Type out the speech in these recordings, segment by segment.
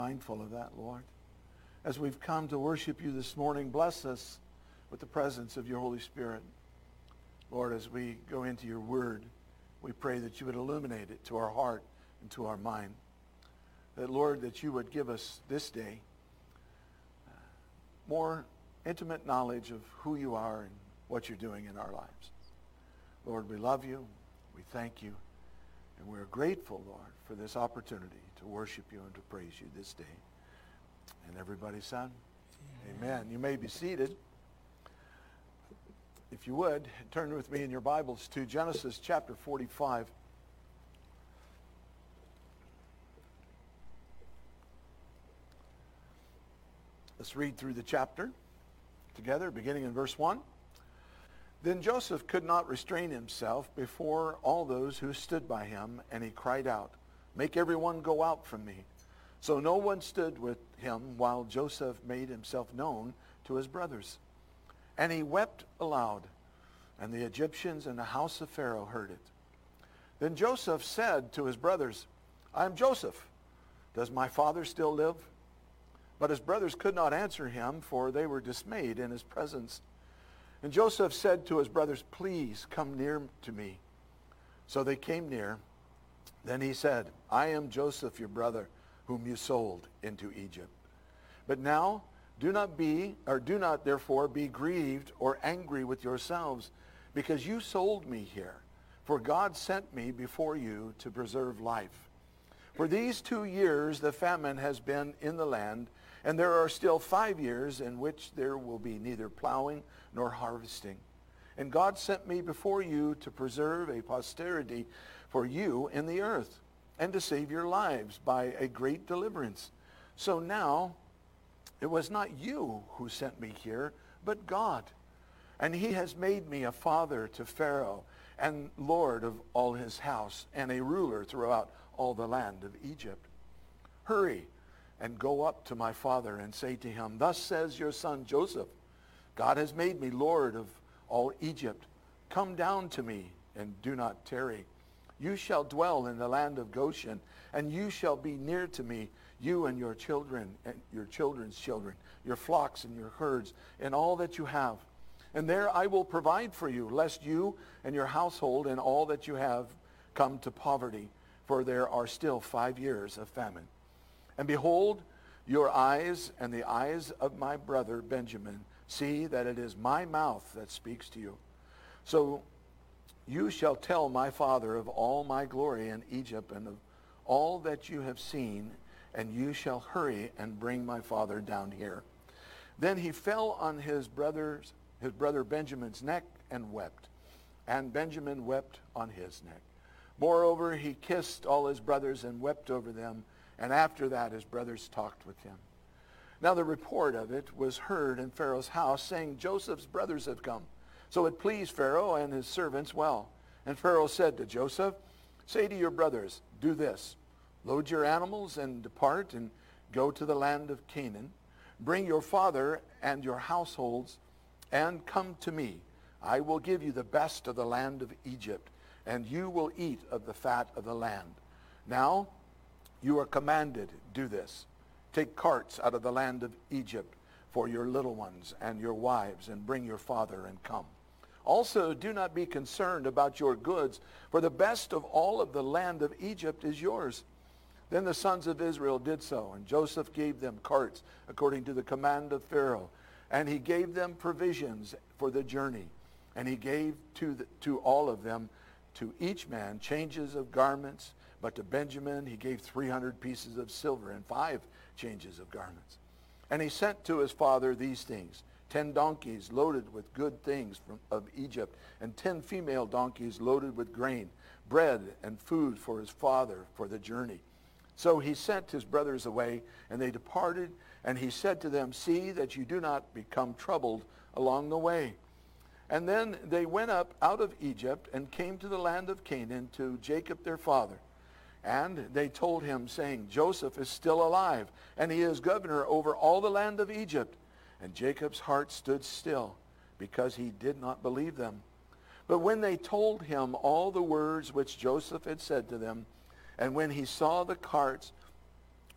Mindful of that, Lord. As we've come to worship you this morning, bless us with the presence of your Holy Spirit. Lord, as we go into your word, we pray that you would illuminate it to our heart and to our mind. That, Lord, that you would give us this day more intimate knowledge of who you are and what you're doing in our lives. Lord, we love you, we thank you, and we're grateful, Lord, for this opportunity to worship you and to praise you this day. And everybody said, Amen. You may be seated. If you would, turn with me in your Bibles to Genesis chapter 45. Let's read through the chapter together, beginning in verse 1. Then Joseph could not restrain himself before all those who stood by him, and he cried out, "Make everyone go out from me." So no one stood with him while Joseph made himself known to his brothers. And he wept aloud, and the Egyptians and the house of Pharaoh heard it. Then Joseph said to his brothers, "I am Joseph. Does my father still live?" But his brothers could not answer him, for they were dismayed in his presence. And Joseph said to his brothers, "Please come near to me." So they came near. Then he said, "I am Joseph, your brother, whom you sold into Egypt. But now do not therefore be grieved or angry with yourselves, because you sold me here. For God sent me before you to preserve life. For these 2 years the famine has been in the land, and there are still 5 years in which there will be neither plowing nor harvesting. And God sent me before you to preserve a posterity for you in the earth, and to save your lives by a great deliverance. So now it was not you who sent me here, but God. And he has made me a father to Pharaoh, and lord of all his house, and a ruler throughout all the land of Egypt. Hurry and go up to my father and say to him, 'Thus says your son Joseph, God has made me lord of all Egypt. Come down to me and do not tarry. You shall dwell in the land of Goshen, and you shall be near to me, you and your children and your children's children, your flocks and your herds, and all that you have. And there I will provide for you, lest you and your household and all that you have come to poverty, for there are still 5 years of famine. And behold, your eyes and the eyes of my brother Benjamin see that it is my mouth that speaks to you. So you shall tell my father of all my glory in Egypt and of all that you have seen, and you shall hurry and bring my father down here." Then he fell on his brother Benjamin's neck and wept, and Benjamin wept on his neck. Moreover, he kissed all his brothers and wept over them, and after that his brothers talked with him. Now the report of it was heard in Pharaoh's house, saying, "Joseph's brothers have come." So it pleased Pharaoh and his servants well. And Pharaoh said to Joseph, "Say to your brothers, do this. Load your animals and depart and go to the land of Canaan. Bring your father and your households and come to me. I will give you the best of the land of Egypt, and you will eat of the fat of the land. Now you are commanded, do this. Take carts out of the land of Egypt for your little ones and your wives, and bring your father and come. Also, do not be concerned about your goods, for the best of all of the land of Egypt is yours." Then the sons of Israel did so, and Joseph gave them carts according to the command of Pharaoh, and he gave them provisions for the journey. And he gave to all of them, to each man, changes of garments, but to Benjamin he gave 300 pieces of silver and 5 changes of garments. And he sent to his father these things: 10 donkeys loaded with good things of Egypt, and 10 female donkeys loaded with grain, bread and food for his father for the journey. So he sent his brothers away, and they departed, and he said to them, "See that you do not become troubled along the way." And then they went up out of Egypt and came to the land of Canaan to Jacob their father. And they told him, saying, "Joseph is still alive, and he is governor over all the land of Egypt." And Jacob's heart stood still, because he did not believe them. But when they told him all the words which Joseph had said to them, and when he saw the carts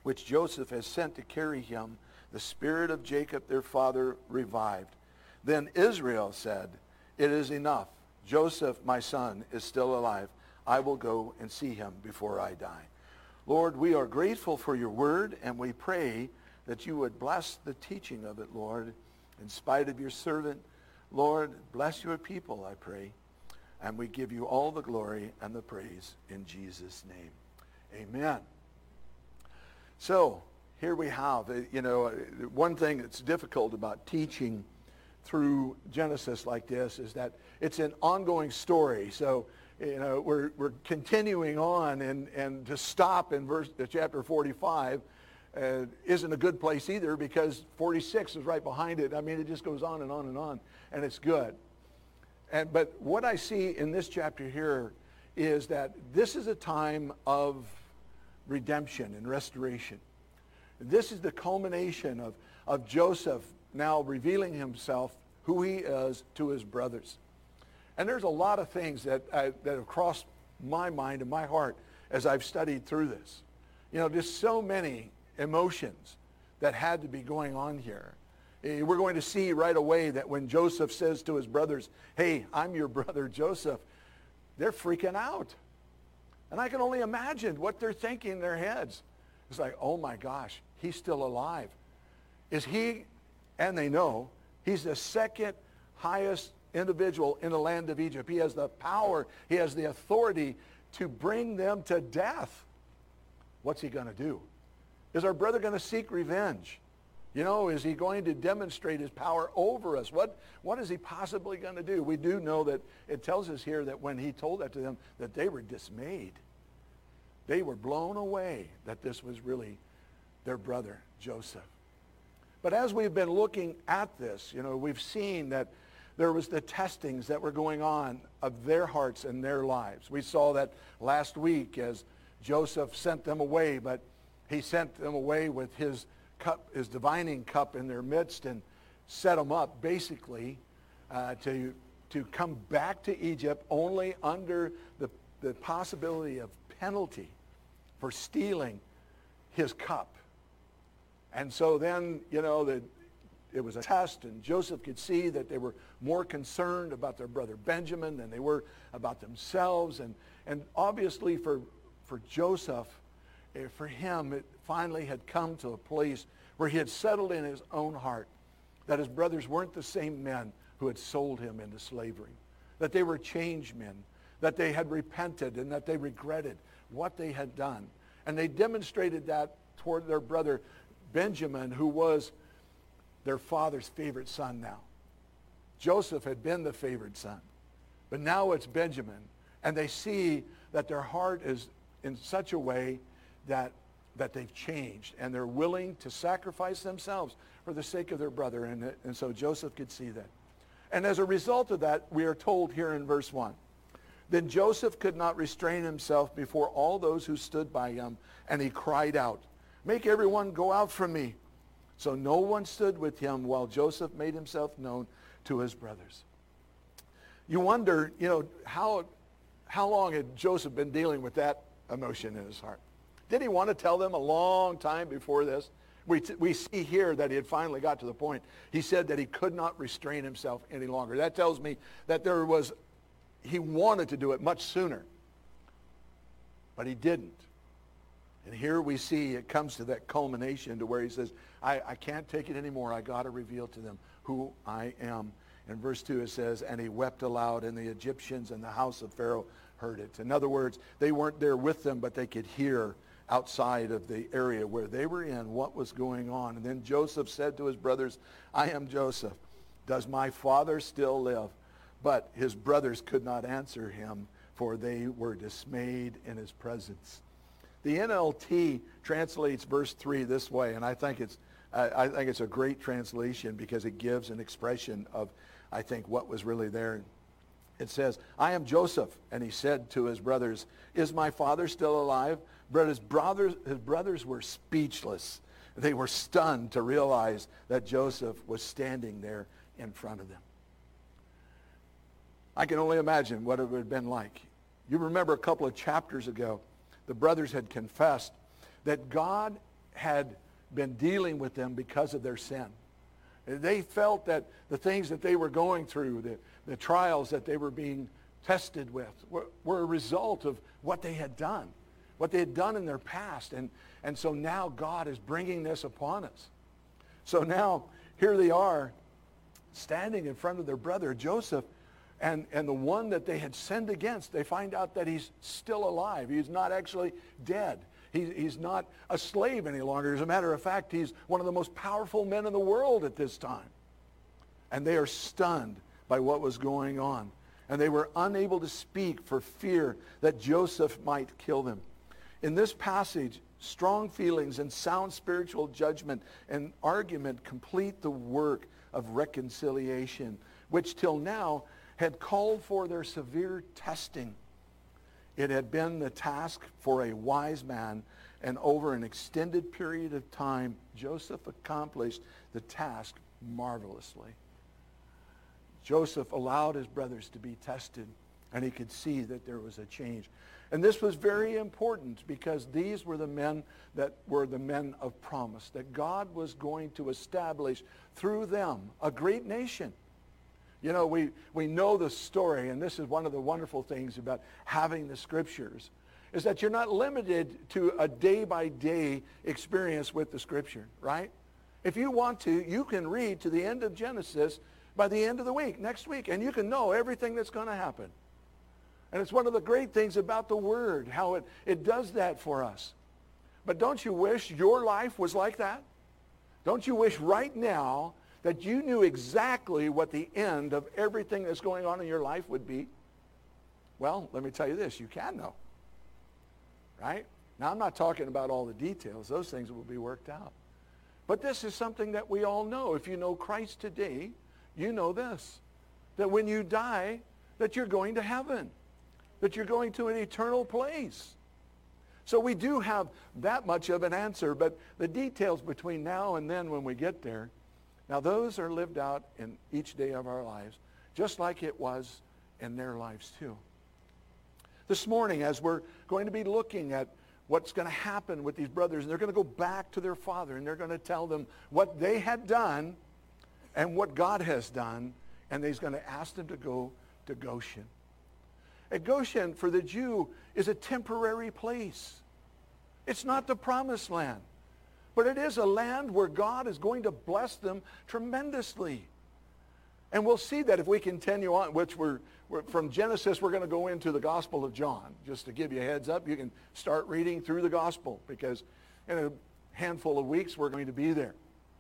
which Joseph has sent to carry him, the spirit of Jacob their father revived. Then Israel said, it is enough. Joseph, my son, is still alive. I will go and see him before I die. Lord, we are grateful for your word, and we pray that you would bless the teaching of it, Lord, in spite of your servant. Lord, bless your people, I pray. And we give you all the glory and the praise in Jesus' name. Amen. So here we have, one thing that's difficult about teaching through Genesis like this is that it's an ongoing story. So, we're continuing on, and to stop in chapter 45 isn't a good place either, because 46 is right behind it. I mean, it just goes on and on and on, and it's good. But what I see in this chapter here is that this is a time of redemption and restoration. This is the culmination of Joseph now revealing himself, who he is, to his brothers. And there's a lot of things that have crossed my mind and my heart as I've studied through this. Just so many emotions that had to be going on here. We're going to see right away that when Joseph says to his brothers, hey, I'm your brother Joseph, they're freaking out. And I can only imagine what they're thinking in their heads. It's like, oh my gosh, he's still alive. Is he, and they know, he's the second highest individual in the land of Egypt. He has the power, he has the authority to bring them to death. What's he going to do? Is our brother going to seek revenge? Is he going to demonstrate his power over us? What is he possibly going to do? We do know that it tells us here that when he told that to them, that they were dismayed. They were blown away that this was really their brother, Joseph. But as we've been looking at this, we've seen that there was the testings that were going on of their hearts and their lives. We saw that last week as Joseph sent them away, but he sent them away with his cup, his divining cup in their midst, and set them up basically to come back to Egypt only under the possibility of penalty for stealing his cup. And so then, it was a test, and Joseph could see that they were more concerned about their brother Benjamin than they were about themselves. And obviously for Joseph, for him, it finally had come to a place where he had settled in his own heart that his brothers weren't the same men who had sold him into slavery, that they were changed men, that they had repented, and that they regretted what they had done. And they demonstrated that toward their brother Benjamin, who was their father's favorite son now. Joseph had been the favored son, but now it's Benjamin. And they see that their heart is in such a way that they've changed, and they're willing to sacrifice themselves for the sake of their brother. And so Joseph could see that. And as a result of that, we are told here in verse 1, then Joseph could not restrain himself before all those who stood by him, and he cried out, make everyone go out from me. So no one stood with him while Joseph made himself known to his brothers. You wonder, how long had Joseph been dealing with that emotion in his heart? Did he want to tell them a long time before this? We see here that he had finally got to the point. He said that he could not restrain himself any longer. That tells me that he wanted to do it much sooner, but he didn't. And here we see it comes to that culmination to where he says, I can't take it anymore. I got to reveal to them who I am. In verse 2 it says, and he wept aloud, and the Egyptians and the house of Pharaoh heard it. In other words, they weren't there with them, but they could hear outside of the area where they were in what was going on. And then Joseph said to his brothers, I am Joseph. Does my father still live? But his brothers could not answer him, for they were dismayed in his presence. The NLT translates verse 3 this way, and I think it's a great translation because it gives an expression of, I think, what was really there. It says, I am Joseph, and he said to his brothers, is my father still alive? But his brothers were speechless. They were stunned to realize that Joseph was standing there in front of them. I can only imagine what it would have been like. You remember a couple of chapters ago, the brothers had confessed that God had been dealing with them because of their sin. They felt that the things that they were going through, the trials that they were being tested with, were a result of what they had done in their past. And so now God is bringing this upon us. So now here they are standing in front of their brother Joseph, and the one that they had sinned against, they find out that he's still alive. He's not actually dead. He's not a slave any longer. As a matter of fact, he's one of the most powerful men in the world at this time. And they are stunned by what was going on. And they were unable to speak for fear that Joseph might kill them. In this passage, strong feelings and sound spiritual judgment and argument complete the work of reconciliation, which till now had called for their severe testing. It had been the task for a wise man, and over an extended period of time, Joseph accomplished the task marvelously. Joseph allowed his brothers to be tested, and he could see that there was a change. And this was very important because these were the men that were the men of promise, that God was going to establish through them a great nation. You know, we know the story, and this is one of the wonderful things about having the scriptures, is that you're not limited to a day-by-day experience with the scripture, right? If you want to, you can read to the end of Genesis by the end of the week, next week, and you can know everything that's going to happen. And it's one of the great things about the Word, how it does that for us. But don't you wish your life was like that? Don't you wish right now that you knew exactly what the end of everything that's going on in your life would be? Well, let me tell you this, you can know. Right? Now, I'm not talking about all the details. Those things will be worked out. But this is something that we all know. If you know Christ today, you know this, that when you die, that you're going to heaven, that you're going to an eternal place. So we do have that much of an answer, but the details between now and then when we get there, now those are lived out in each day of our lives, just like it was in their lives too. This morning, as we're going to be looking at what's going to happen with these brothers, and they're going to go back to their father, and they're going to tell them what they had done and what God has done, and he's going to ask them to go to Goshen. And Goshen, for the Jew, is a temporary place. It's not the promised land, but it is a land where God is going to bless them tremendously. And we'll see that if we continue on, which we're from Genesis, we're going to go into the Gospel of John. Just to give you a heads up, you can start reading through the Gospel, because in a handful of weeks we're going to be there.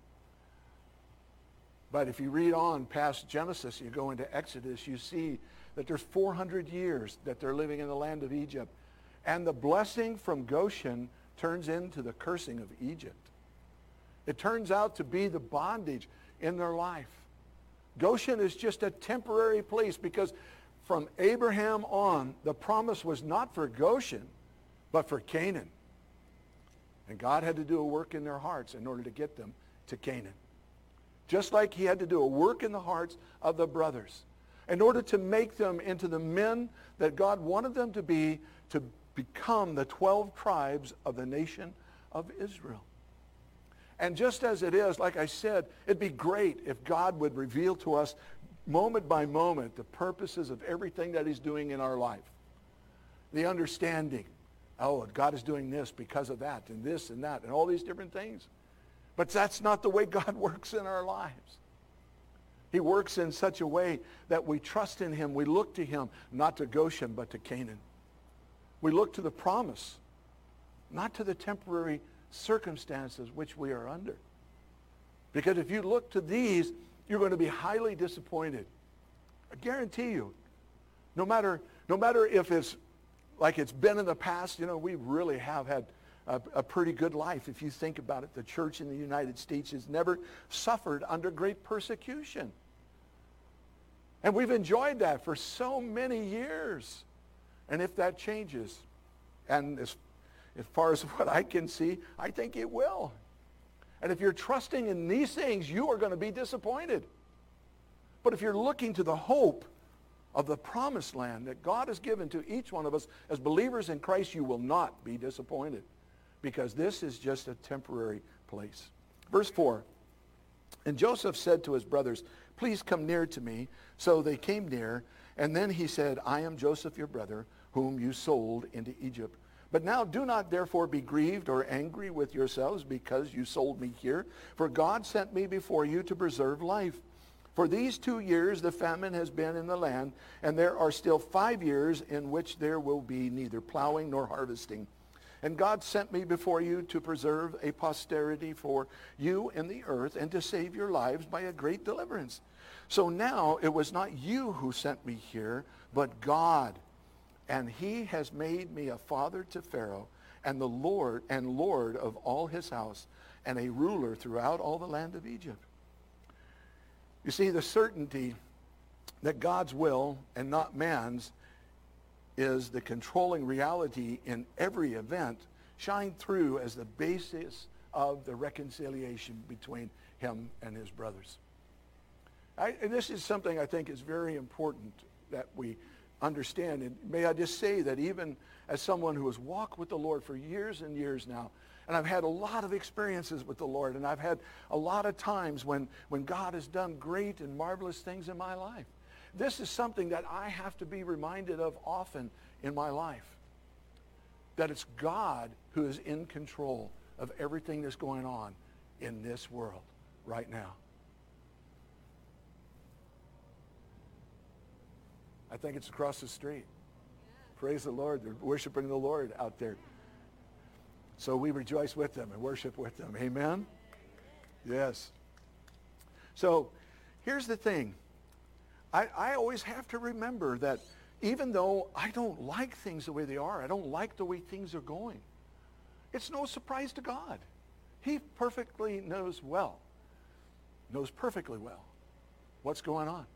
But if you read on past Genesis, you go into Exodus, you see that there's 400 years that they're living in the land of Egypt. And the blessing from Goshen turns into the cursing of Egypt. It turns out to be the bondage in their life. Goshen is just a temporary place, because from Abraham on, the promise was not for Goshen, but for Canaan. And God had to do a work in their hearts in order to get them to Canaan. Just like he had to do a work in the hearts of the brothers in order to make them into the men that God wanted them to become the 12 tribes of the nation of Israel. And just as it is, like I said, it'd be great if God would reveal to us moment by moment the purposes of everything that he's doing in our life. The understanding, oh, God is doing this because of that, and this and that, and all these different things. But that's not the way God works in our lives. He works in such a way that we trust in him. We look to him, not to Goshen, but to Canaan. We look to the promise, not to the temporary circumstances which we are under. Because if you look to these, you're going to be highly disappointed. I guarantee you. No matter if it's like it's been in the past, we really have had a pretty good life. If you think about it, the church in the United States has never suffered under great persecution. And we've enjoyed that for so many years. And if that changes, and as far as what I can see, I think it will. And if you're trusting in these things, you are going to be disappointed. But if you're looking to the hope of the promised land that God has given to each one of us as believers in Christ, you will not be disappointed. because this is just a temporary place. Verse 4, and Joseph said to his brothers, please come near to me. So they came near, and then he said, I am Joseph your brother, whom you sold into Egypt. But now do not therefore be grieved or angry with yourselves because you sold me here. For God sent me before you to preserve life. For these 2 years the famine has been in the land, and there are still 5 years in which there will be neither plowing nor harvesting. And God sent me before you to preserve a posterity for you in the earth and to save your lives by a great deliverance. So now it was not you who sent me here, but God. And he has made me a father to Pharaoh and the Lord of all his house and a ruler throughout all the land of Egypt. You see, the certainty that God's will and not man's is the controlling reality in every event shine through as the basis of the reconciliation between him and his brothers. And this is something I think is very important that we understand. And may I just say that even as someone who has walked with the Lord for years and years now, and I've had a lot of experiences with the Lord, and I've had a lot of times when God has done great and marvelous things in my life. This is something that I have to be reminded of often in my life. That it's God who is in control of everything that's going on in this world right now. I think it's across the street. Praise the Lord. They're worshiping the Lord out there. So we rejoice with them and worship with them. Amen? Yes. So here's the thing. I always have to remember that even though I don't like things the way they are, I don't like the way things are going, it's no surprise to God. He perfectly knows perfectly well what's going on.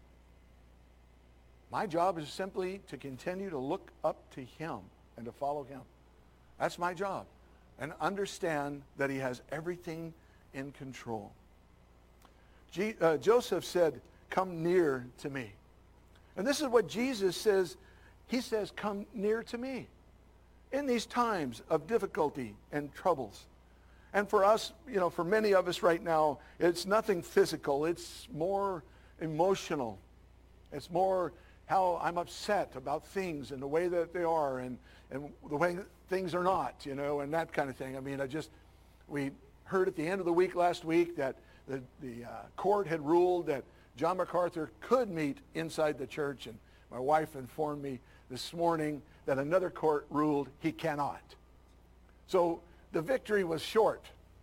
My job is simply to continue to look up to him and to follow him. That's my job. And understand that he has everything in control. Joseph said, come near to me. And this is what Jesus says. He says, come near to me in these times of difficulty and troubles. And for us, for many of us right now, it's nothing physical. It's more emotional. It's more how I'm upset about things and the way that they are and the way that things are not, and that kind of thing. I mean, we heard at the end of the week last week that the court had ruled that John MacArthur could meet inside the church, and my wife informed me this morning that another court ruled he cannot. So the victory was short.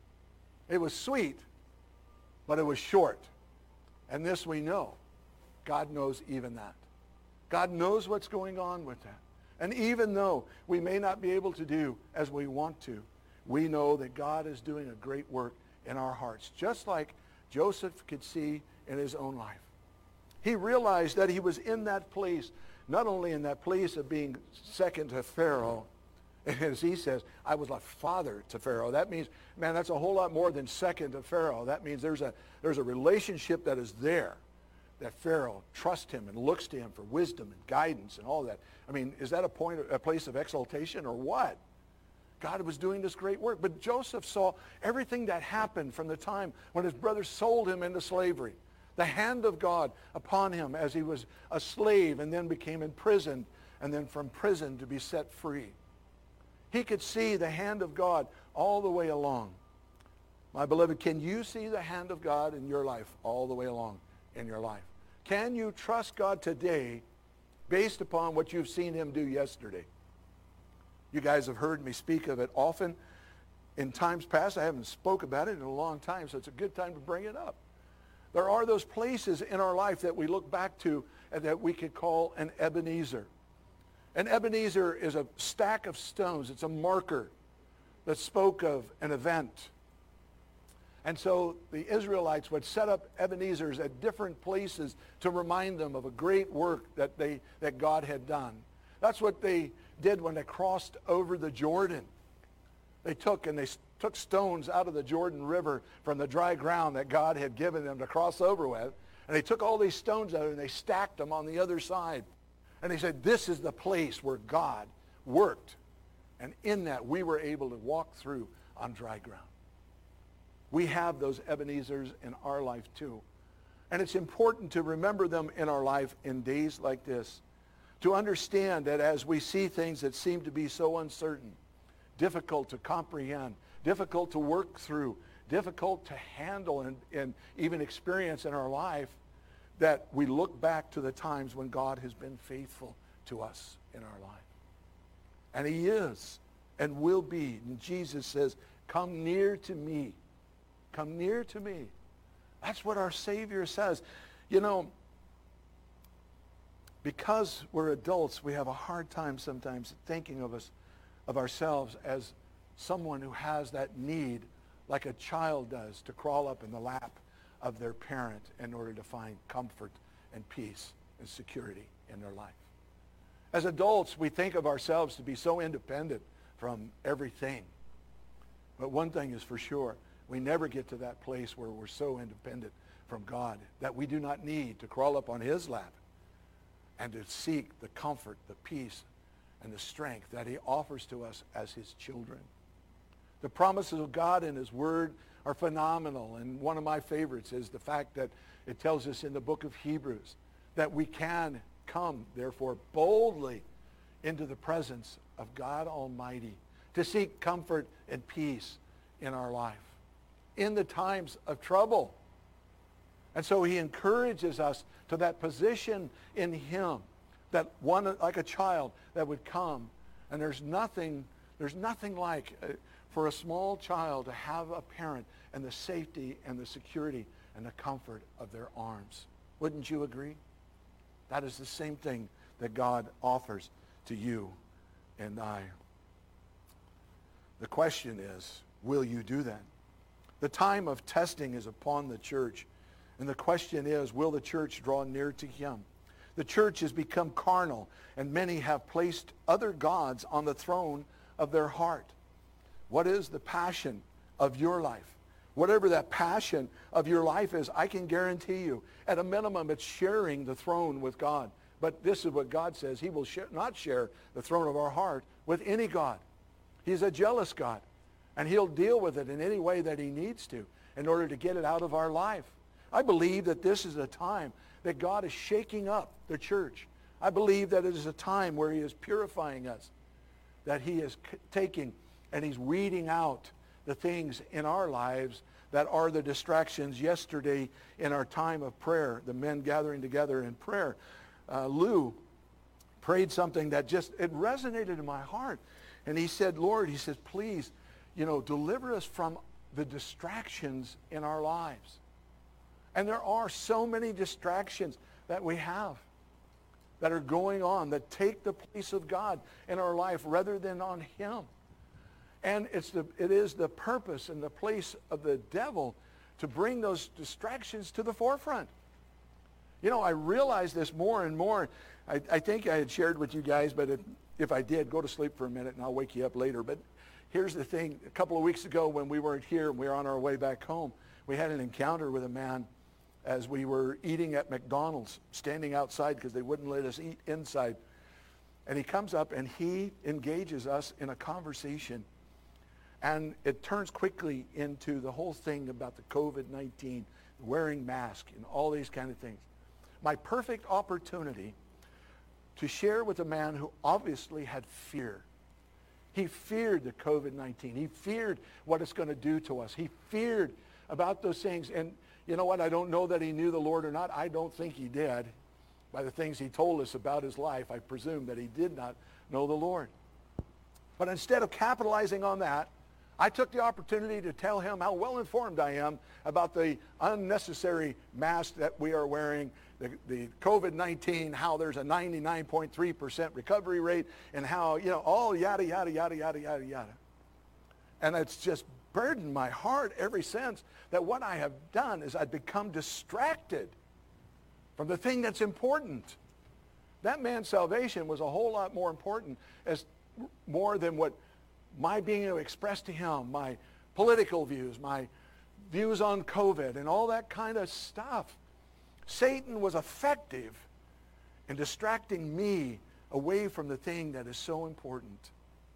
It was sweet, but it was short. And this we know. God knows even that. God knows what's going on with that. And even though we may not be able to do as we want to, we know that God is doing a great work in our hearts, just like Joseph could see in his own life. He realized that he was in that place, not only in that place of being second to Pharaoh, as he says, I was like father to Pharaoh. That means, man, that's a whole lot more than second to Pharaoh. That means there's a relationship that is there, that Pharaoh trusts him and looks to him for wisdom and guidance and all that. I mean, is that a place of exaltation or what? God was doing this great work. But Joseph saw everything that happened from the time when his brothers sold him into slavery. The hand of God upon him as he was a slave and then became imprisoned, and then from prison to be set free. He could see the hand of God all the way along. My beloved, can you see the hand of God in your life all the way along in your life? Can you trust God today based upon what you've seen him do yesterday? You guys have heard me speak of it often. In times past, I haven't spoke about it in a long time, so it's a good time to bring it up. There are those places in our life that we look back to and that we could call an Ebenezer. An Ebenezer is a stack of stones. It's a marker that spoke of an event. And so the Israelites would set up Ebenezers at different places to remind them of a great work that God had done. That's what they did when they crossed over the Jordan. They took stones out of the Jordan River from the dry ground that God had given them to cross over with. And they took all these stones out and they stacked them on the other side. And they said, this is the place where God worked And in that, we were able to walk through on dry ground. We have those Ebenezers in our life too. And it's important to remember them in our life in days like this, to understand that as we see things that seem to be so uncertain, difficult to comprehend, difficult to work through, difficult to handle and even experience in our life, that we look back to the times when God has been faithful to us in our life. And he is and will be. And Jesus says, come near to me. Come near to me. That's what our Savior says. You know, because we're adults, we have a hard time sometimes thinking of ourselves as someone who has that need, like a child does, to crawl up in the lap of their parent in order to find comfort and peace and security in their life. As adults, we think of ourselves to be so independent from everything. But one thing is for sure, we never get to that place where we're so independent from God that we do not need to crawl up on his lap and to seek the comfort, the peace, and the strength that he offers to us as his children. The promises of God in his word are phenomenal. And one of my favorites is the fact that it tells us in the book of Hebrews that we can come, therefore, boldly into the presence of God Almighty to seek comfort and peace in our life in the times of trouble. And so he encourages us to that position in him, that one like a child that would come. And there's nothing like for a small child to have a parent and the safety and the security and the comfort of their arms. Wouldn't you agree? That is the same thing that God offers to you and I. The question is, will you do that? The time of testing is upon the church. And the question is, will the church draw near to him? The church has become carnal, and many have placed other gods on the throne of their heart. What is the passion of your life? Whatever that passion of your life is, I can guarantee you, at a minimum, it's sharing the throne with God. But this is what God says. He will not share the throne of our heart with any God. He's a jealous God, and he'll deal with it in any way that he needs to in order to get it out of our life. I believe that this is a time that God is shaking up the church. I believe that it is a time where he is purifying us, that he is taking and he's weeding out the things in our lives that are the distractions. Yesterday in our time of prayer, the men gathering together in prayer, Lou prayed something that it resonated in my heart. And he said, Lord, he says, please, deliver us from the distractions in our lives. And there are so many distractions that we have that are going on that take the place of God in our life rather than on him. And it is the purpose and the place of the devil to bring those distractions to the forefront. I realize this more and more. I think I had shared with you guys, but if I did, go to sleep for a minute and I'll wake you up later. But here's the thing. A couple of weeks ago when we weren't here and we were on our way back home, we had an encounter with a man as we were eating at McDonald's, standing outside because they wouldn't let us eat inside. And he comes up and he engages us in a conversation. And it turns quickly into the whole thing about the COVID-19, wearing masks and all these kind of things. My perfect opportunity to share with a man who obviously had fear. He feared the COVID-19. He feared what it's going to do to us. He feared about those things. And you know what? I don't know that he knew the Lord or not. I don't think he did. By the things he told us about his life, I presume that he did not know the Lord. But instead of capitalizing on that, I took the opportunity to tell him how well informed I am about the unnecessary mask that we are wearing, the COVID-19, how there's a 99.3% recovery rate, and how, all yada, yada, yada, yada, yada, yada. And it's just burdened my heart ever since that what I have done is I've become distracted from the thing that's important. That man's salvation was a whole lot more important, more than what my being able to express to him my political views, my views on COVID, and all that kind of stuff. Satan was effective in distracting me away from the thing that is so important.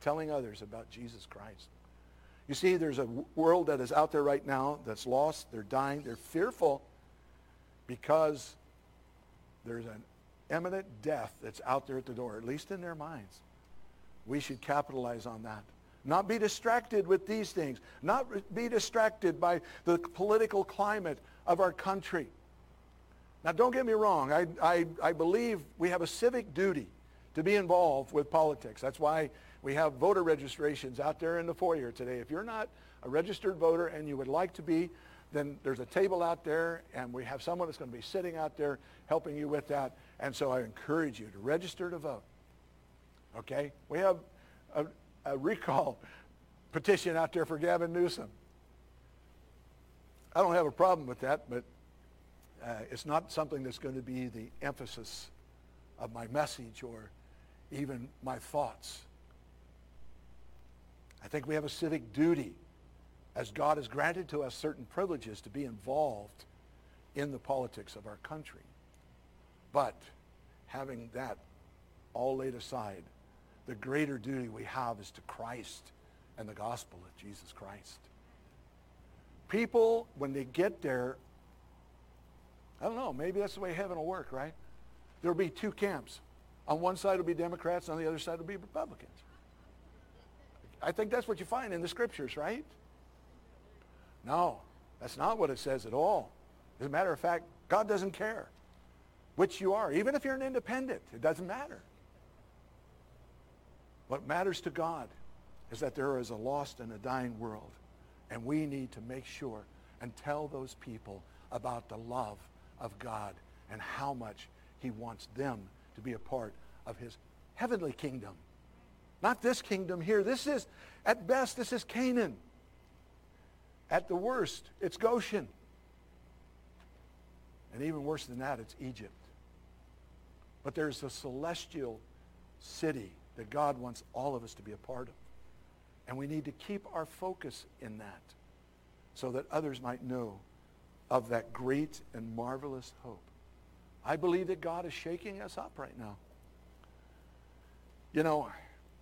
telling others about Jesus Christ. You see, there's a world that is out there right now that's lost. They're dying. They're fearful because there's an imminent death that's out there at the door, at least in their minds. We should capitalize on that. Not be distracted with these things. Not be distracted by the political climate of our country. Now, don't get me wrong. I believe we have a civic duty to be involved with politics. That's why we have voter registrations out there in the foyer today. If you're not a registered voter and you would like to be, then there's a table out there, and we have someone that's going to be sitting out there helping you with that. And so I encourage you to register to vote. Okay? We have a recall petition out there for Gavin Newsom. I don't have a problem with that, but it's not something that's going to be the emphasis of my message or even my thoughts. I think we have a civic duty, as God has granted to us certain privileges, to be involved in the politics of our country. But having that all laid aside, the greater duty we have is to Christ and the gospel of Jesus Christ. People, when they get there, I don't know, maybe that's the way heaven will work, right? There'll be two camps. On one side will be Democrats, on the other side will be Republicans. I think that's what you find in the scriptures, right? No, that's not what it says at all. As a matter of fact, God doesn't care which you are. Even if you're an independent, it doesn't matter. What matters to God is that there is a lost and a dying world, and we need to make sure and tell those people about the love of God and how much he wants them to be a part of his heavenly kingdom. Not this kingdom here. This is, at best, this is Canaan. At the worst, it's Goshen. And even worse than that, it's Egypt. But there's a celestial city that God wants all of us to be a part of. And we need to keep our focus in that so that others might know of that great and marvelous hope. I believe that God is shaking us up right now. You know,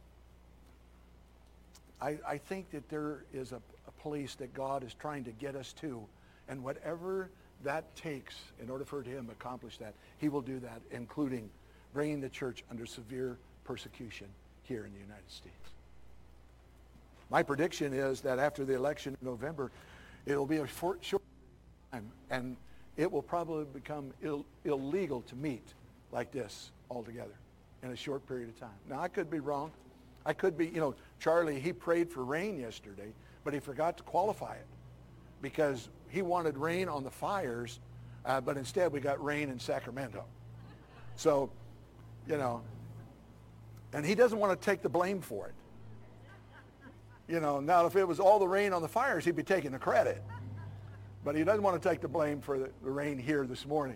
I think that there is a place that God is trying to get us to, and whatever that takes in order for him to accomplish that, he will do that, including bringing the church under severe persecution here in the United States. My prediction is that after the election in November, it will be a short time, and it will probably become illegal to meet like this altogether in a short period of time. Now, I could be wrong. I could be, Charlie, he prayed for rain yesterday, but he forgot to qualify it because he wanted rain on the fires, but instead we got rain in Sacramento. So, and he doesn't want to take the blame for it. Now if it was all the rain on the fires, he'd be taking the credit. But he doesn't want to take the blame for the rain here this morning.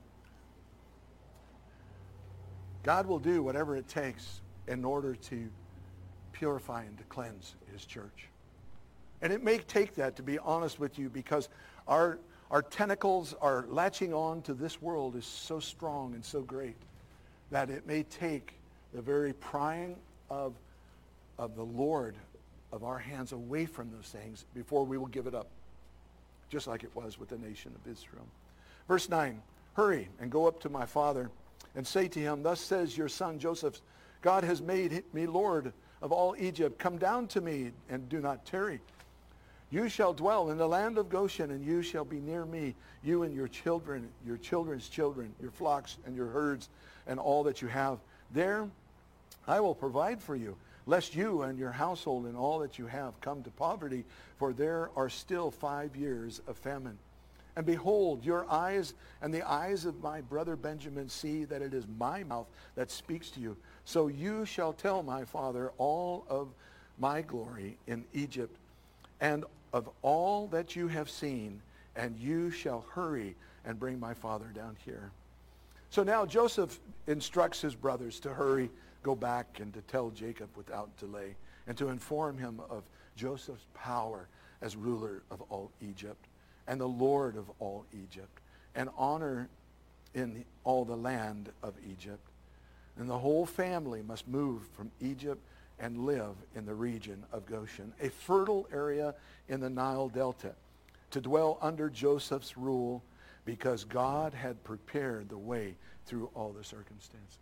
God will do whatever it takes in order to purify and to cleanse his church. And it may take that, to be honest with you, because our tentacles are latching on to this world is so strong and so great that it may take the very prying of the Lord of our hands away from those things before we will give it up, just like it was with the nation of Israel. Verse 9, hurry and go up to my father and say to him, thus says your son Joseph, God has made me Lord of all Egypt. Come down to me and do not tarry. You shall dwell in the land of Goshen, and you shall be near me, you and your children, your children's children, your flocks and your herds, and all that you have. There I will provide for you, lest you and your household and all that you have come to poverty, for there are still 5 years of famine. And behold, your eyes and the eyes of my brother Benjamin see that it is my mouth that speaks to you. So you shall tell my father all of my glory in Egypt, and of all that you have seen, and you shall hurry and bring my father down here. So now Joseph instructs his brothers to hurry, go back, and to tell Jacob without delay, and to inform him of Joseph's power as ruler of all Egypt, and the Lord of all Egypt, and honor in all the land of Egypt. And the whole family must move from Egypt and live in the region of Goshen, a fertile area in the Nile Delta, to dwell under Joseph's rule because God had prepared the way through all the circumstances.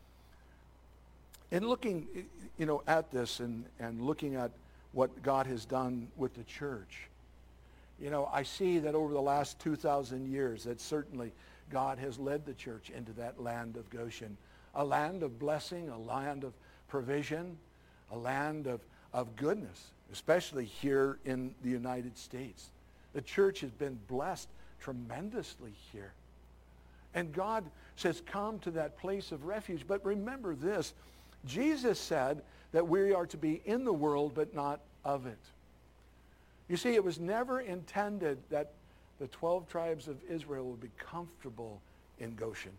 In looking, at this and looking at what God has done with the church, I see that over the last 2,000 years that certainly God has led the church into that land of Goshen, a land of blessing, a land of provision, a land of goodness, especially here in the United States. The church has been blessed tremendously here. And God says, come to that place of refuge. But remember this, Jesus said that we are to be in the world, but not of it. You see, it was never intended that the 12 tribes of Israel would be comfortable in Goshen.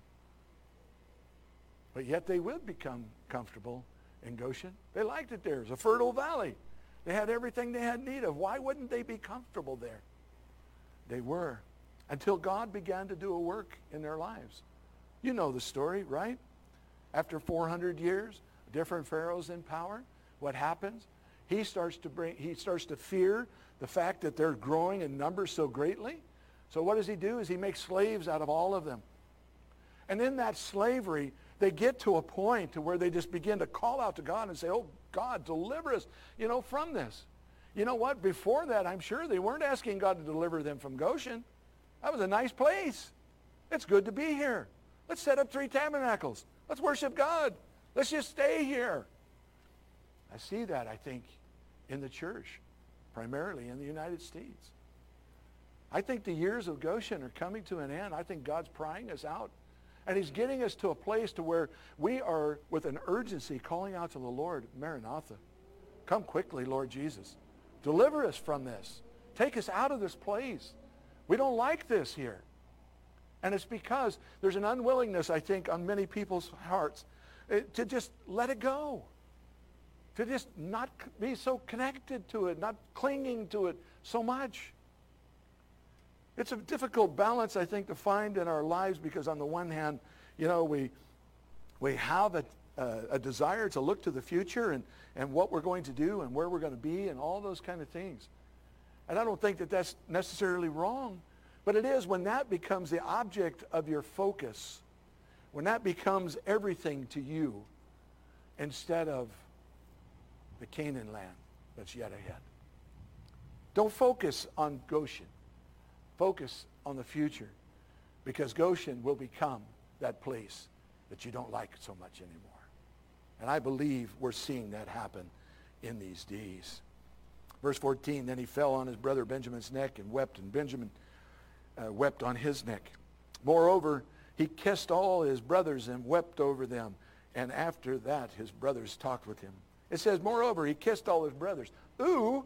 But yet they would become comfortable in Goshen. They liked it there. It was a fertile valley. They had everything they had need of. Why wouldn't they be comfortable there? They were, until God began to do a work in their lives. You know the story, right? After 400 years, different pharaohs in power, what happens? He starts to fear the fact that they're growing in numbers so greatly. So what does he do? Is he makes slaves out of all of them. And in that slavery, they get to a point to where they just begin to call out to God and say, oh, God, deliver us, from this. You know what? Before that, I'm sure they weren't asking God to deliver them from Goshen. That was a nice place. It's good to be here. Let's set up 3 tabernacles. Let's worship God. Let's just stay here. I see that, I think, in the church, primarily in the United States. I think the years of Goshen are coming to an end. I think God's prying us out. And he's getting us to a place to where we are, with an urgency, calling out to the Lord, Maranatha. Come quickly, Lord Jesus. Deliver us from this. Take us out of this place. We don't like this here. And it's because there's an unwillingness, I think, on many people's hearts to just let it go. To just not be so connected to it, not clinging to it so much. It's a difficult balance, I think, to find in our lives because on the one hand, we have a desire to look to the future and what we're going to do and where we're going to be and all those kind of things. And I don't think that that's necessarily wrong, but it is when that becomes the object of your focus, when that becomes everything to you instead of the Canaan land that's yet ahead. Don't focus on Goshen. Focus on the future, because Goshen will become that place that you don't like so much anymore. And I believe we're seeing that happen in these days. Verse 14, then he fell on his brother Benjamin's neck and wept, and Benjamin wept on his neck. Moreover, he kissed all his brothers and wept over them. And after that, his brothers talked with him. It says, moreover, he kissed all his brothers. Ooh,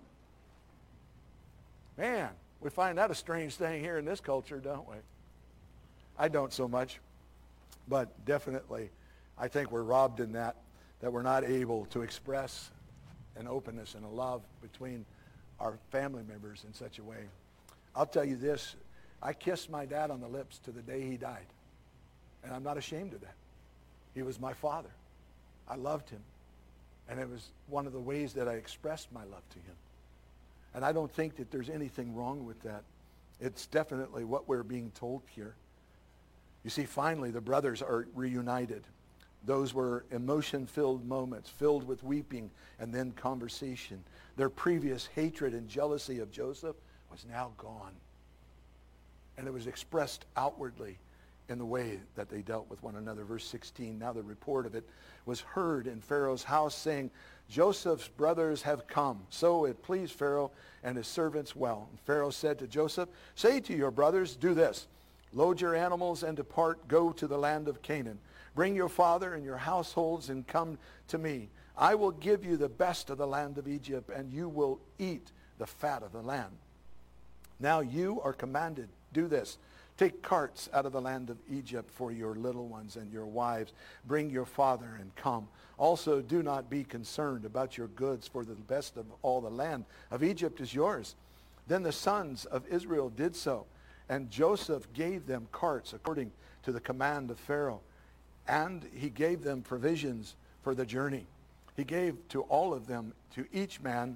man. We find that a strange thing here in this culture, don't we? I don't so much, but definitely I think we're robbed in that we're not able to express an openness and a love between our family members in such a way. I'll tell you this, I kissed my dad on the lips to the day he died, and I'm not ashamed of that. He was my father. I loved him, and it was one of the ways that I expressed my love to him. And I don't think that there's anything wrong with that. It's definitely what we're being told here. You see, finally, the brothers are reunited. Those were emotion-filled moments, filled with weeping and then conversation. Their previous hatred and jealousy of Joseph was now gone. And it was expressed outwardly in the way that they dealt with one another. Verse 16, now the report of it was heard in Pharaoh's house, saying, Joseph's brothers have come. So it pleased Pharaoh and his servants well. And Pharaoh said to Joseph, say to your brothers, do this. Load your animals and depart, go to the land of Canaan. Bring your father and your households and come to me. I will give you the best of the land of Egypt, and you will eat the fat of the land. Now you are commanded, do this. Take carts out of the land of Egypt for your little ones and your wives. Bring your father and come. Also do not be concerned about your goods, for the best of all the land of Egypt is yours. Then the sons of Israel did so, and Joseph gave them carts according to the command of Pharaoh, and he gave them provisions for the journey. He gave to all of them, to each man,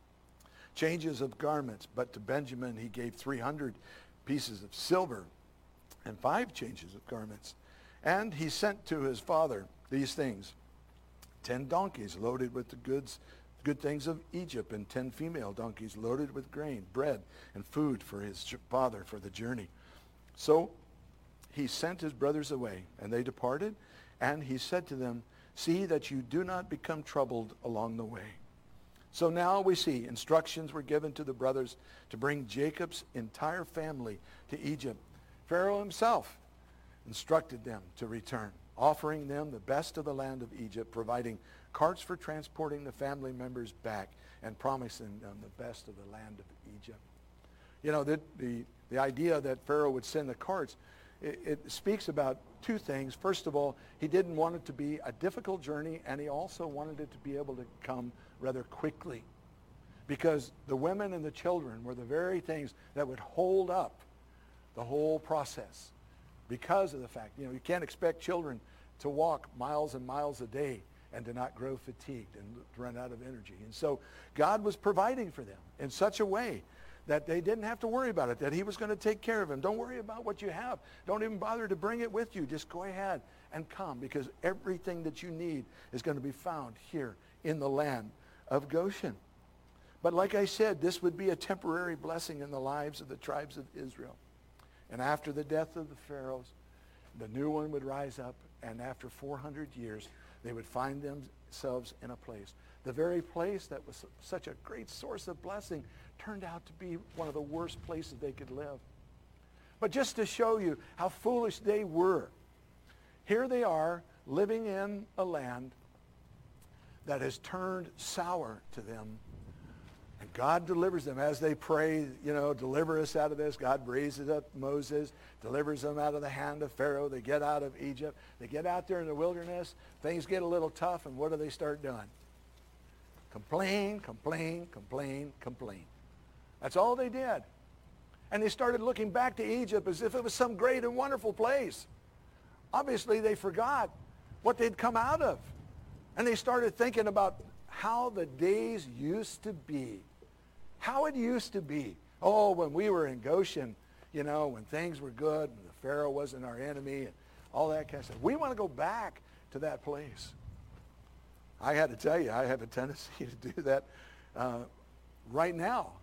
changes of garments. But to Benjamin he gave 300 pieces of silver and 5 changes of garments. And he sent to his father these things: 10 donkeys loaded with the good things of Egypt, and 10 female donkeys loaded with grain, bread, and food for his father for the journey. So he sent his brothers away, and they departed. And he said to them, see that you do not become troubled along the way. So now we see instructions were given to the brothers to bring Jacob's entire family to Egypt. Pharaoh himself instructed them to return, offering them the best of the land of Egypt, providing carts for transporting the family members back, and promising them the best of the land of Egypt. You know, the idea that Pharaoh would send the carts, it speaks about 2 things. First of all, he didn't want it to be a difficult journey, and he also wanted it to be able to come rather quickly, because the women and the children were the very things that would hold up the whole process, because of the fact, you can't expect children to walk miles and miles a day and to not grow fatigued and to run out of energy. And so God was providing for them in such a way that they didn't have to worry about it, that he was going to take care of them. Don't worry about what you have. Don't even bother to bring it with you. Just go ahead and come, because everything that you need is going to be found here in the land of Goshen. But like I said, this would be a temporary blessing in the lives of the tribes of Israel. And after the death of the pharaohs, the new one would rise up, and after 400 years, they would find themselves in a place. The very place that was such a great source of blessing turned out to be one of the worst places they could live. But just to show you how foolish they were, here they are living in a land that has turned sour to them. And God delivers them as they pray, deliver us out of this. God raises up Moses, delivers them out of the hand of Pharaoh. They get out of Egypt. They get out there in the wilderness. Things get a little tough, and what do they start doing? Complain, complain, complain, complain. That's all they did. And they started looking back to Egypt as if it was some great and wonderful place. Obviously, they forgot what they'd come out of. And they started thinking about how the days used to be. How it used to be. Oh, when we were in Goshen, when things were good, and the Pharaoh wasn't our enemy, and all that kind of stuff. We want to go back to that place. I had to tell you, I have a tendency to do that right now.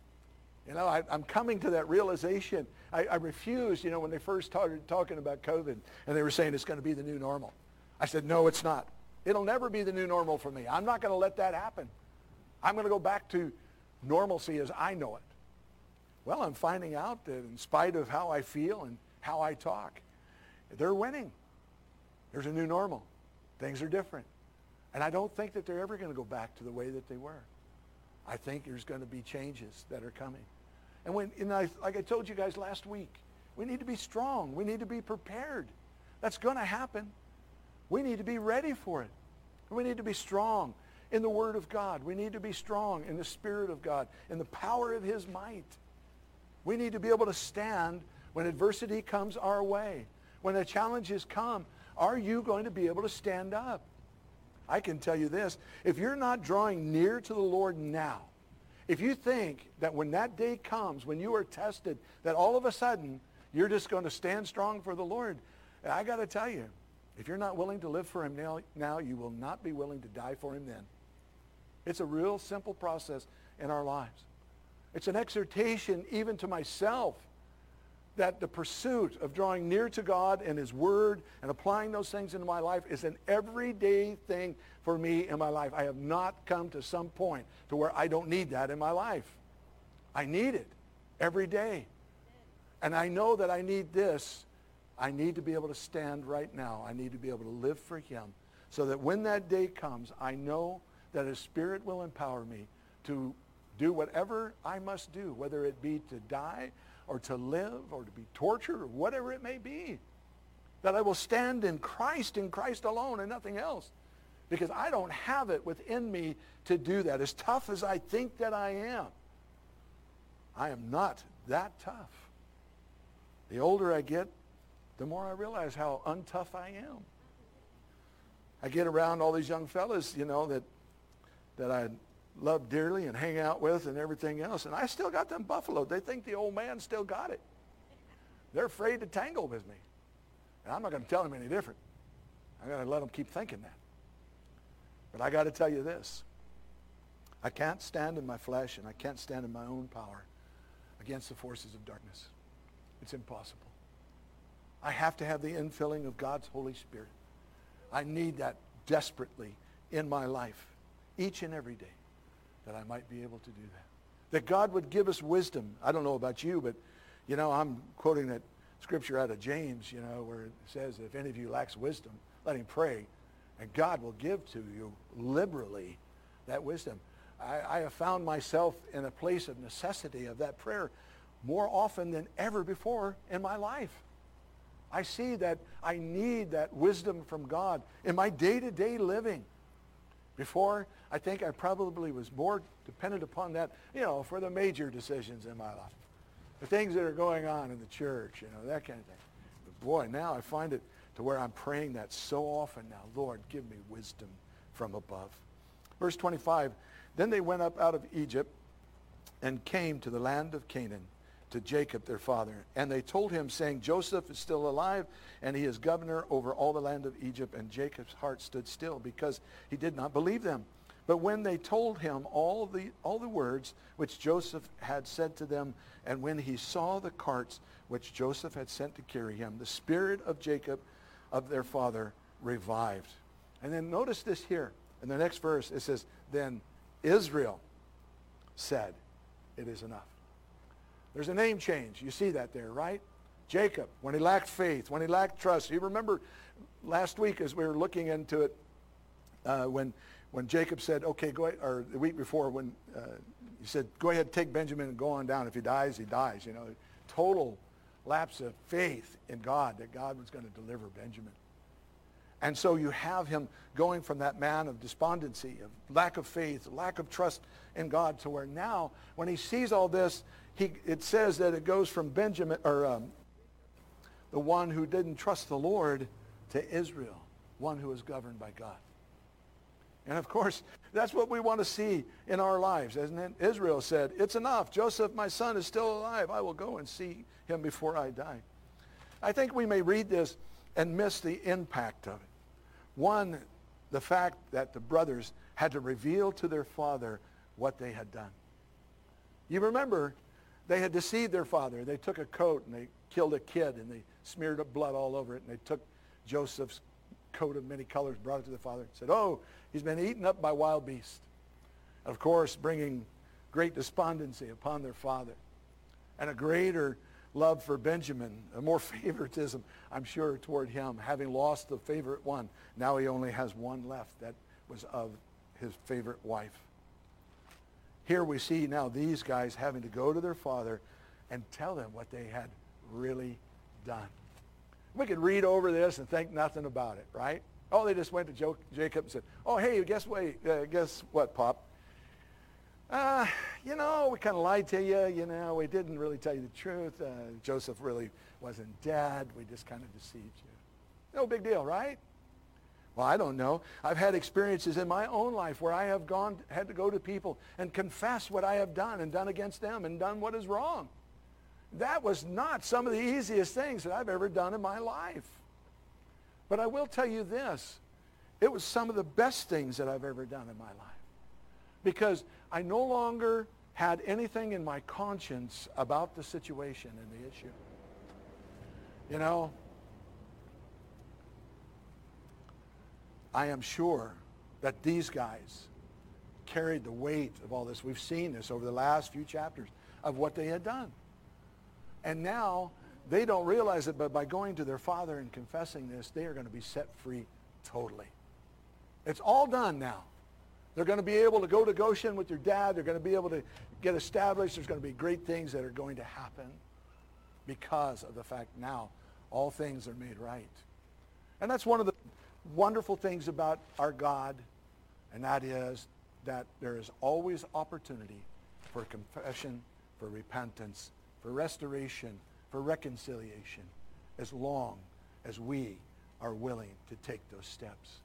I'm coming to that realization. I refused, when they first started talking about COVID, and they were saying it's going to be the new normal. I said, no, it's not. It'll never be the new normal for me. I'm not going to let that happen. I'm going to go back to normalcy as I know it. Well, I'm finding out that in spite of how I feel and how I talk, they're winning. There's a new normal. Things are different. And I don't think that they're ever going to go back to the way that they were. I think there's going to be changes that are coming. And like I told you guys last week, we need to be strong. We need to be prepared. That's going to happen. We need to be ready for it. We need to be strong in the Word of God. We need to be strong in the Spirit of God, in the power of His might. We need to be able to stand when adversity comes our way. When the challenges come, are you going to be able to stand up? I can tell you this, if you're not drawing near to the Lord now, if you think that when that day comes, when you are tested, that all of a sudden you're just going to stand strong for the Lord, I got to tell you, if you're not willing to live for Him now, you will not be willing to die for Him then. It's a real simple process in our lives. It's an exhortation even to myself that the pursuit of drawing near to God and His Word and applying those things into my life is an everyday thing for me in my life. I have not come to some point to where I don't need that in my life. I need it every day. And I know that I need this. I need to be able to stand right now. I need to be able to live for Him so that when that day comes, I know that His Spirit will empower me to do whatever I must do, whether it be to die or to live or to be tortured or whatever it may be. That I will stand in Christ alone and nothing else. Because I don't have it within me to do that. As tough as I think that I am not that tough. The older I get, the more I realize how untough I am. I get around all these young fellas, that I love dearly and hang out with and everything else, and I still got them buffaloed. They think the old man still got it. They're afraid to tangle with me. And I'm not going to tell them any different. I'm going to let them keep thinking that. But I got to tell you this. I can't stand in my flesh and I can't stand in my own power against the forces of darkness. It's impossible. I have to have the infilling of God's Holy Spirit. I need that desperately in my life, each and every day, that I might be able to do that. That God would give us wisdom. I don't know about you, but, I'm quoting that scripture out of James, where it says, if any of you lacks wisdom, let him pray, and God will give to you liberally that wisdom. I have found myself in a place of necessity of that prayer more often than ever before in my life. I see that I need that wisdom from God in my day-to-day living. Before, I think I probably was more dependent upon that, for the major decisions in my life. The things that are going on in the church, that kind of thing. But boy, now I find it to where I'm praying that so often now. Lord, give me wisdom from above. Verse 25, then they went up out of Egypt and came to the land of Canaan, to Jacob their father. And they told him, saying, Joseph is still alive, and he is governor over all the land of Egypt. And Jacob's heart stood still, because he did not believe them. But when they told him all the words which Joseph had said to them, and when he saw the carts which Joseph had sent to carry him, the spirit of Jacob, of their father, revived. And then notice this here. In the next verse, it says, then Israel said, it is enough. There's a name change. You see that there, right? Jacob, when he lacked faith, when he lacked trust. You remember last week as we were looking into it, when Jacob said, okay, go ahead, or the week before when he said, go ahead, take Benjamin and go on down. If he dies, he dies. Total lapse of faith in God, that God was going to deliver Benjamin. And so you have him going from that man of despondency, of lack of faith, lack of trust in God, to where now, when he sees all this, it says that it goes from Benjamin, or the one who didn't trust the Lord, to Israel, one who is governed by God. And of course, that's what we want to see in our lives, isn't it? Israel said, it's enough. Joseph, my son, is still alive. I will go and see him before I die. I think we may read this and miss the impact of it. One, the fact that the brothers had to reveal to their father what they had done. You remember, they had deceived their father. They took a coat and they killed a kid and they smeared up blood all over it, and they took Joseph's coat of many colors, brought it to the father, and said, oh, he's been eaten up by wild beasts. Of course, bringing great despondency upon their father, and a greater love for Benjamin, a more favoritism, I'm sure, toward him, having lost the favorite one. Now he only has one left that was of his favorite wife. Here we see now these guys having to go to their father and tell them what they had really done. We could read over this and think nothing about it, right? Oh, they just went to Jacob and said, oh, hey, guess what, Pop? We kind of lied to you, we didn't really tell you the truth. Joseph really wasn't dead. We just kind of deceived you. No big deal, right? Well, I don't know. I've had experiences in my own life where I have had to go to people and confess what I have done and done against them and done what is wrong. That was not some of the easiest things that I've ever done in my life. But I will tell you this. It was some of the best things that I've ever done in my life. Because I no longer had anything in my conscience about the situation and the issue. I am sure that these guys carried the weight of all this. We've seen this over the last few chapters of what they had done. And now they don't realize it, but by going to their father and confessing this, they are going to be set free totally. It's all done now. They're going to be able to go to Goshen with their dad. They're going to be able to get established. There's going to be great things that are going to happen because of the fact now all things are made right. And that's one of the wonderful things about our God, and that is that there is always opportunity for confession, for repentance, for restoration, for reconciliation, as long as we are willing to take those steps.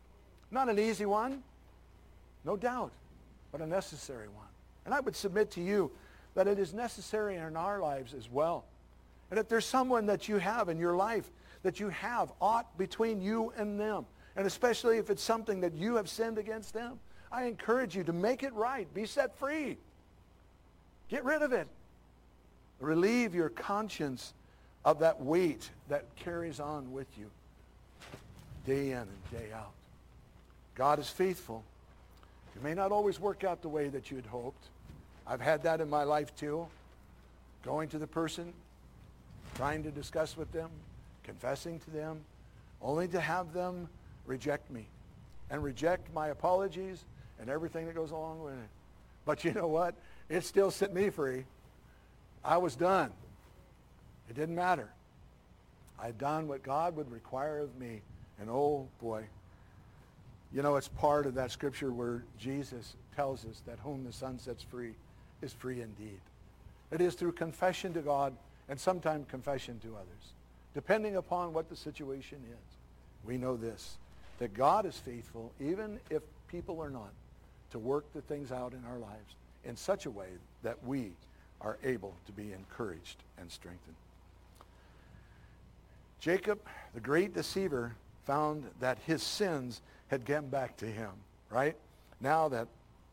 Not an easy one, no doubt, but a necessary one. And I would submit to you that it is necessary in our lives as well. And if there's someone that you have in your life, that you have aught between you and them, and especially if it's something that you have sinned against them, I encourage you to make it right. Be set free. Get rid of it. Relieve your conscience of that weight that carries on with you day in and day out. God is faithful. It may not always work out the way that you had hoped. I've had that in my life too. Going to the person, trying to discuss with them, confessing to them, only to have them reject me and reject my apologies and everything that goes along with it. But you know what? It still set me free. I was done. It didn't matter. I'd done what God would require of me. And oh boy, you know, it's part of that scripture where Jesus tells us that whom the Son sets free is free indeed. It is through confession to God and sometimes confession to others, depending upon what the situation is. We know this, that God is faithful even if people are not, to work the things out in our lives in such a way that we are able to be encouraged and strengthened. Jacob, the great deceiver, found that his sins had come back to him, right? Now that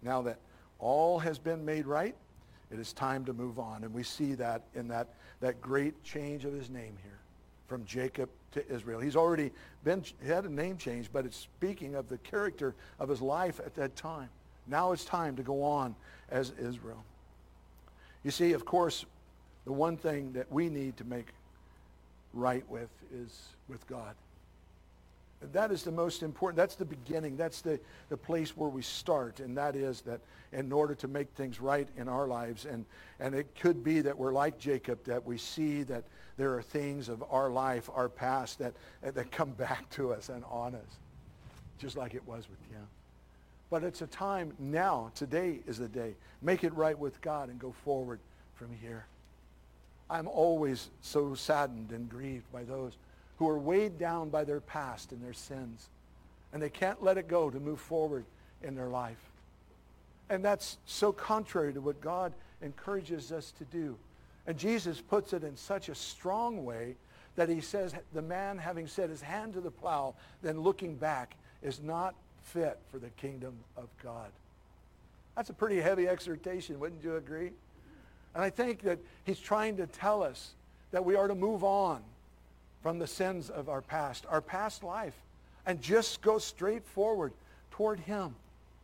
all has been made right, it is time to move on. And we see that in that great change of his name here, from Jacob to Israel. He's already had a name change, but it's speaking of the character of his life at that time. Now it's time to go on as Israel. You see, of course, the one thing that we need to make right with is with God. That is the most important. That's the beginning. That's the place where we start. And that is that in order to make things right in our lives. And it could be that we're like Jacob, that we see that there are things of our life, our past, that come back to us and on us. Just like it was with him. But it's a time now. Today is the day. Make it right with God and go forward from here. I'm always so saddened and grieved by those who are weighed down by their past and their sins. And they can't let it go to move forward in their life. And that's so contrary to what God encourages us to do. And Jesus puts it in such a strong way that he says, the man having set his hand to the plow, then looking back, is not fit for the kingdom of God. That's a pretty heavy exhortation, wouldn't you agree? And I think that he's trying to tell us that we are to move on from the sins of our past life, and just go straight forward toward him.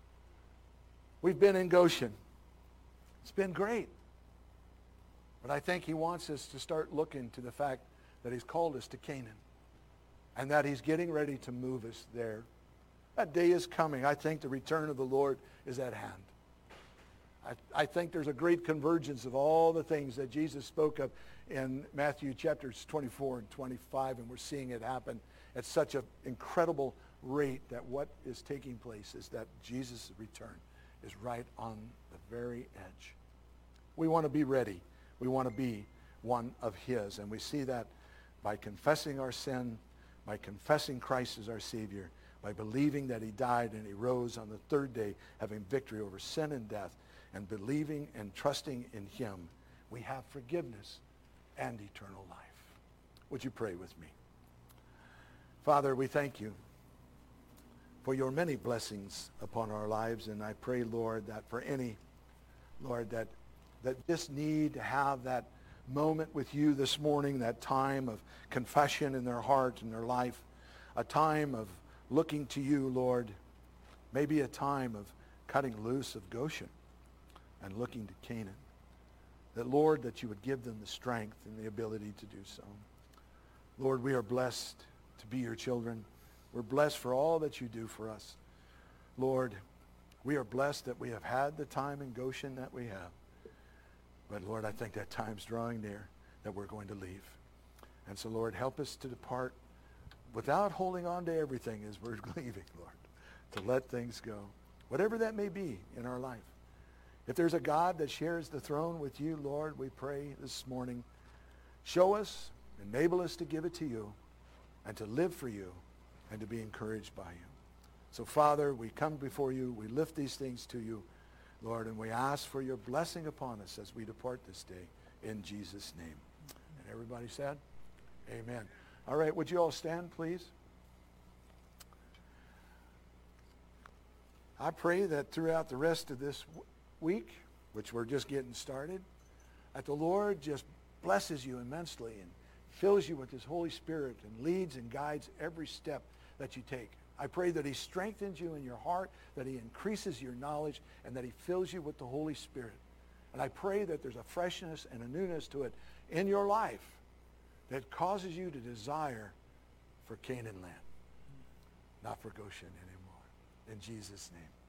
We've been in Goshen. It's been great. But I think he wants us to start looking to the fact that he's called us to Canaan, and that he's getting ready to move us there. That day is coming. I think the return of the Lord is at hand. I think there's a great convergence of all the things that Jesus spoke of in Matthew chapters 24 and 25, and we're seeing it happen at such an incredible rate that what is taking place is that Jesus' return is right on the very edge. We want to be ready. We want to be one of his, and we see that by confessing our sin, by confessing Christ as our Savior, by believing that he died and he rose on the third day, having victory over sin and death, and believing and trusting in him, we have forgiveness and eternal life. Would you pray with me? Father, we thank you for your many blessings upon our lives, and I pray, Lord, that for any, Lord, that just need to have that moment with you this morning, that time of confession in their heart and their life, a time of looking to you, Lord, maybe a time of cutting loose of Goshen and looking to Canaan. That, Lord, that you would give them the strength and the ability to do so. Lord, we are blessed to be your children. We're blessed for all that you do for us. Lord, we are blessed that we have had the time in Goshen that we have. But, Lord, I think that time's drawing near that we're going to leave. And so, Lord, help us to depart without holding on to everything as we're leaving, Lord, to let things go, whatever that may be in our life. If there's a God that shares the throne with you, Lord, we pray this morning, show us, enable us to give it to you, and to live for you, and to be encouraged by you. So, Father, we come before you. We lift these things to you, Lord, and we ask for your blessing upon us as we depart this day in Jesus' name. And everybody said, amen. All right, would you all stand, please? I pray that throughout the rest of this week, which we're just getting started, that the Lord just blesses you immensely and fills you with his Holy Spirit and leads and guides every step that you take. I pray that he strengthens you in your heart, that he increases your knowledge, and that he fills you with the Holy Spirit. And I pray that there's a freshness and a newness to it in your life that causes you to desire for Canaan land, not for Goshen anymore. In Jesus' name.